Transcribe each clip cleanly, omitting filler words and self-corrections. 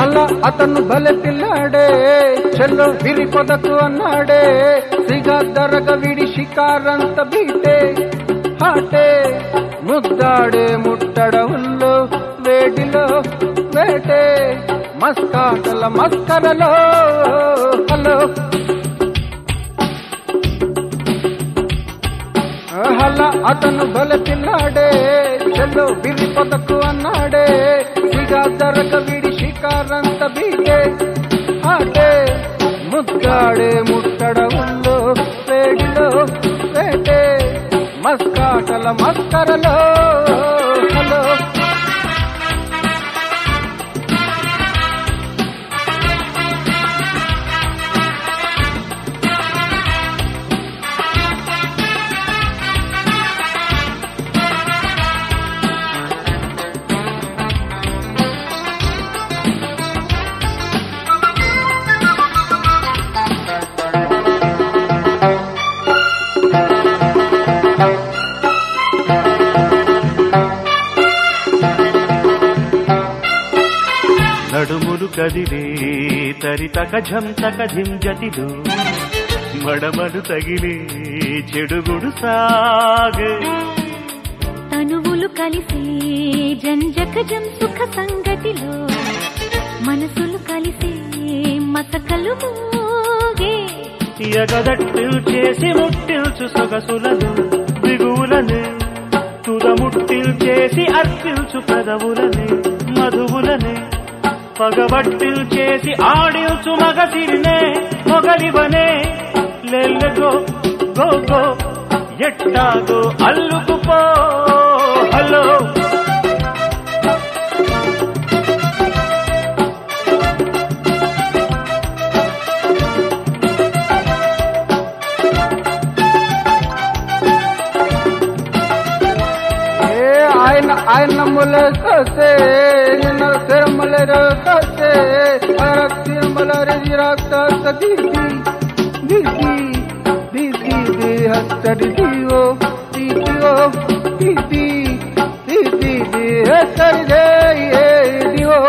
అలా అతను భలే పిల్లాడే చెల్లో విరిపొదకు అన్నాడే సిగద్దరగ విడి షికారంత బీటే హాటే ముద్దాడే ముట్టడవుల్లో వేడిలో వేటే మస్కాటల మస్కరలో హలో హలా అతను భలే పిల్లాడే చెల్లో విరిపొదకు అన్నాడే సిగద్దరగ విడి షికారంత బీటే హాటే ముద్దాడే ముట్టడవుల్లో వేడిలో వేటే మస్కాటల మస్కరలో హలో నడుములు కదిలే తరితక ఝంతక ఝింజటిలు మడమలు తగిలే చెడుగుడు సాగే తనువులు కలిసే జంజకజం సుఖ సంగతిలో మనసులు కలిసే మతకలు మోగే ఎగదట్టిల్ చేసి ముట్టిల్చు సొగసులను దిగువులని తుదముట్టిల్ చేసి అర్పిల్చు పెదవులని మధువులని పగబట్టిల్ చేసి ఆడిల్చు మగసిరినే మొగలివనే లెల్లగో గో గో ఎట్టాగో అల్లుకుపో హలో ఆయన ములే కసే నిన్న తిరుమల కసే తిరుమల రాక్త దీది దీది దీది దే హస్తడి దివో దీదివో దీది దీది దే హస్తడి దే దివో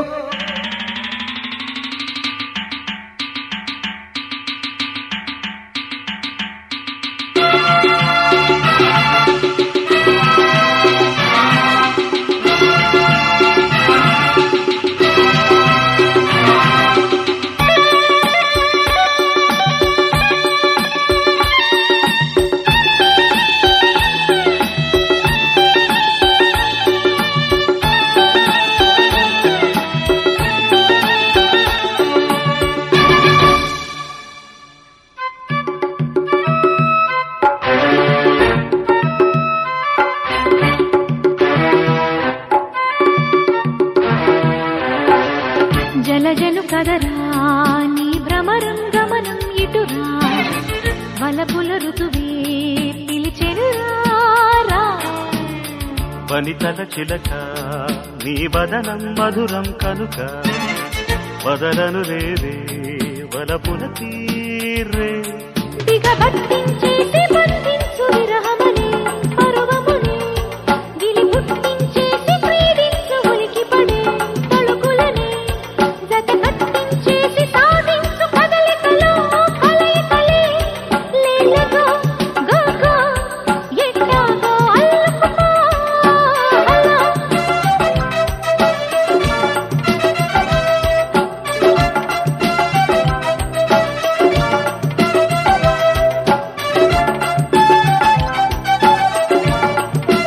జలజను కదరా నీ భ్రమరం గమనం ఇటురా వలపుల ఋతువే పిలిచెనురా వనితల చిలక నీ వదనం మధురం కనుక వదలను రేవే వలపుల తీరే దిగబట్టించేసి బంధించు విరహమని పరువముని గిలి పుట్టించేసి ప్రీడించు ఉలికి పడే తలుకులని జత కట్టించేసి సాధించు కదలికలో కలయికలే లేలగో గో గో ఎట్టాగో అల్లుకుపో హలో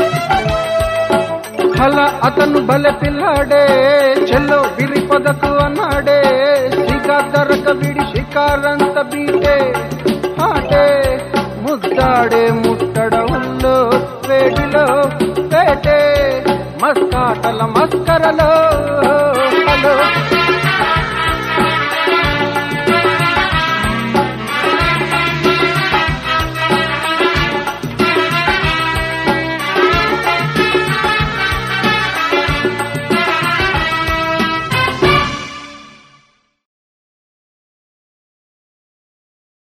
అలా అతను భలే పిల్లాడే చెల్లో విరిపొదకు